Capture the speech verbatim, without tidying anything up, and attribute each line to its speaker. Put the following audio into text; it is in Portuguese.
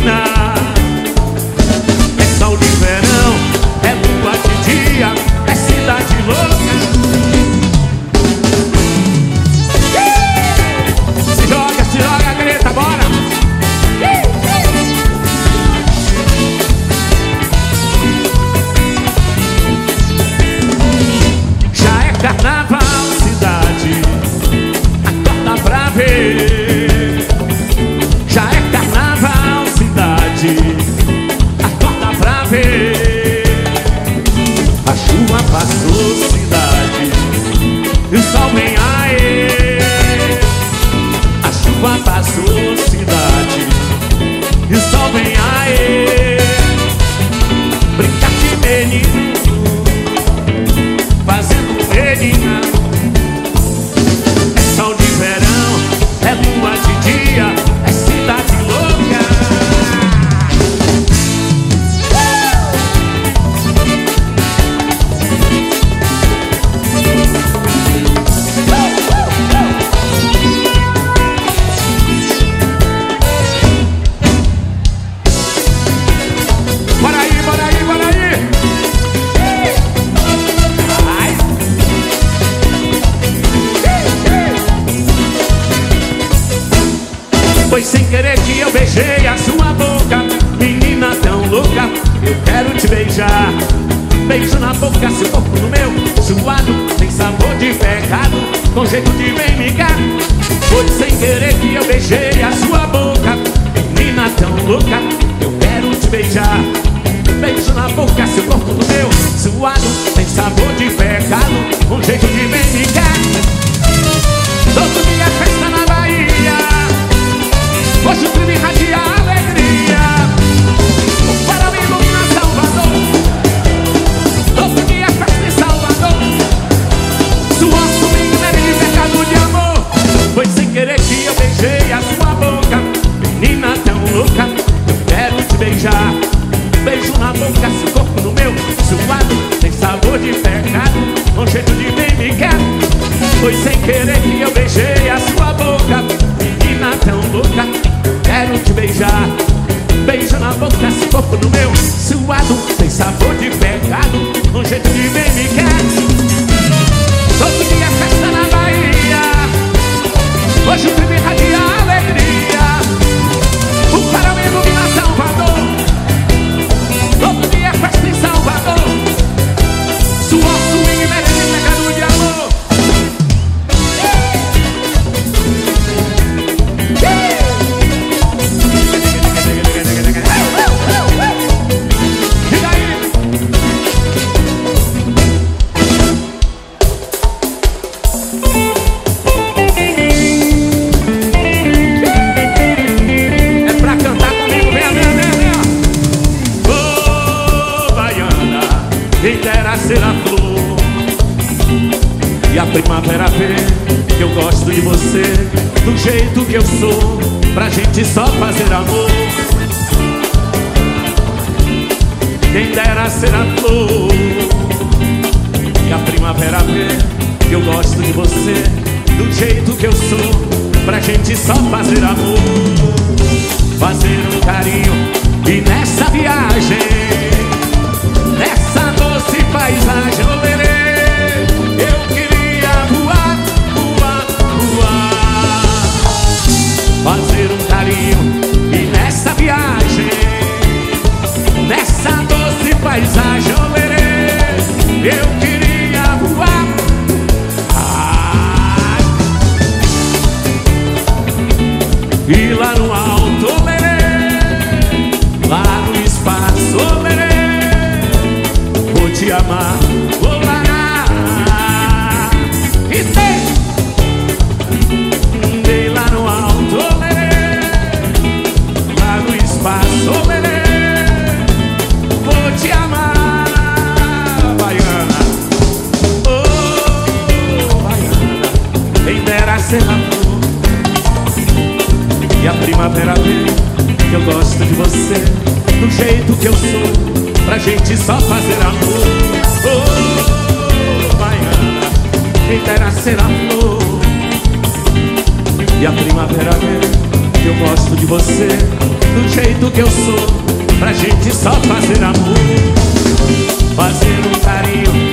Speaker 1: menina. É sol de verão, é lua de dia, é cidade louca. Se joga, se joga, Greta, bora! Já é carnaval, cidade, acorda pra ver. Já é carnaval, cidade, acorda pra ver. A chuva passou, cidade, e o sol vem aí. A chuva passou, cidade, e o sol vem aí. Brincar de menino, fazendo menina. É sol de verão, é lua de dia, é cidade louca. Bora aí, bora aí, bora aí. Ai. Foi sem querer que eu beijei a sua boca, menina tão louca, eu quero te beijar. Beijo na boca, seu corpo no meu, suado, tem sabor de pecado, com jeito de bem me cá. Foi sem querer que eu beijei a sua boca, menina tão louca, eu quero te beijar. Beijo na boca, seu corpo no meu, suado, tem sabor de pecado, com jeito de bem me cá. Todo dia é festa na Bahia, hoje o crime irradia a alegria. O farol ilumina Salvador, todo dia é festa em Salvador. Suor, swing, neve de pecado de amor. Foi sem querer que eu beijei a sua boca, menina tão louca, eu quero te beijar. Beijo na boca, seu corpo no meu, suado, tem sabor de pecado, com jeito de bem me quer. Foi sem querer que eu beijei a sua boca, menina tão louca, quero te beijar. Beijo na boca, seu corpo no meu, suado, tem sabor de pecado, com jeito de bem me quer. Todo dia é festa na Bahia, hoje o crime irradia a alegria. O farol ilumina Salvador, todo dia é festa em Salvador. Suor, swing, neve de pecado de amor. Diga aí. É pra cantar comigo, vem, vem, vem, vem. Ô, baiana, quem dera ser a flor, e a primavera vê que eu gosto de você, do jeito que eu sou, pra gente só fazer amor. Quem dera ser a flor, e a primavera vê que eu gosto de você, do jeito que eu sou, pra gente só fazer amor. Fazer um carinho e nessa viagem, nessa doce paisagem, olerê, eu queria voar, voar, voar. Fazer um carinho e nessa viagem, nessa doce paisagem, olerê, eu queria voar. Ah. E lá no alto, olerê, lá no espaço, olerê, vou te amar, vou largar. E tem, tem lá no alto, olerê, lá no espaço, olerê, vou te amar, baiana. Oh, baiana, quem dera ser a flor, e a primavera vê que eu gosto de você, do jeito que eu sou, pra gente só fazer amor. Oh, baiana, quem dera ser a flor, e a primavera vê que eu gosto de você, do jeito que eu sou, pra gente só fazer amor, fazer um carinho